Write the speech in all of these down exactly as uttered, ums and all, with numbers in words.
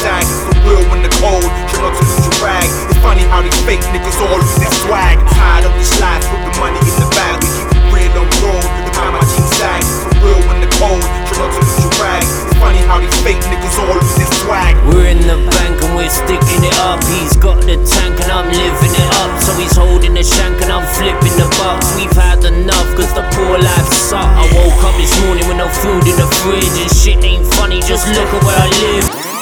sag. For real when the cold, try not to lose your rag. It's funny how these fake niggas all lose their swag. Tired of this life, put the money in the bag. We keep it real on road, look how my jeans sag. For real when the cold, try not to lose your rag. It's funny how these fake niggas all lose their swag. We're in the bank and we're sticking it up. He's got the tank and I'm living it up. So he's holding the shank and I'm flipping the bucks. We've had enough cause the poor life suck. I woke up this morning with no food in the fridge, and shit ain't funny, just look at where I live.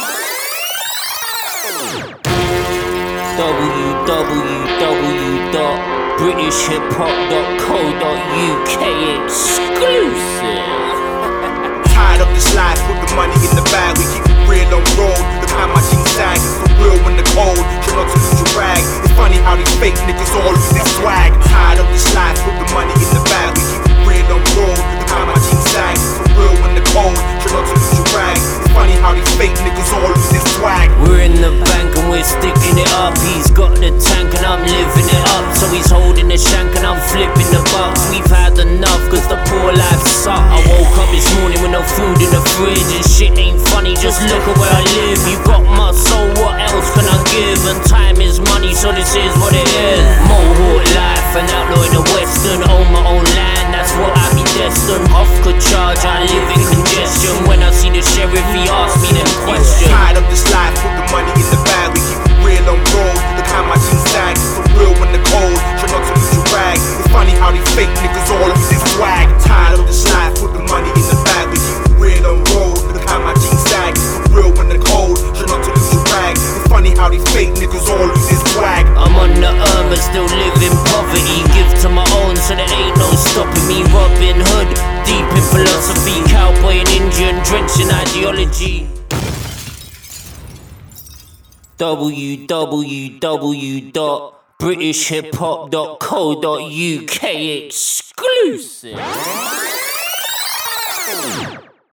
w w w dot british hip hop dot co dot u k exclusive. Tired of this life, put the money in the bag. We keep it real on road, look how my jeans sag. For real when the cold, try not to lose your rag. It's funny how these fake niggas all lose their swag. Tired of this life, put the money in the bag. We keep it real on road, look how my jeans sag. For real when the cold, try not to lose your rag. It's funny how these fake niggas all lose their swag. We're in the bank and we're sticking it up. He's got the tank and I'm living it up. So he's holding the shank and I'm flipping the bucks. We've had enough cause the poor life suck. I woke up this morning with no food in the fridge, and shit ain't funny, just look at where I live. You got my soul, what else can I give? And time is money, so this is what it is. Mohawk life, an outlaw in the western. Own my own land, that's what I be destined. Off could charge, I live in congestion. When I see the sheriff, he asks me them questions. Tired of this life, put the money in the bag. We keep it real on road, look how my jeans sag. For real when the cold, try not to lose your rag. It's funny how these fake niggas all lose their swag. Tired of this life, put the money in the bag. We keep it real on road, look how my jeans sag. For real when the cold, try not to lose your rag. It's funny how these fake niggas all lose their swag. I'm on the earth but still live in poverty. Give to my own so there ain't no stopping me. Robin Hood, deep in philosophy. Cowboy and Indian, drenched in ideology. w w w dot british hip hop dot co dot u k exclusive.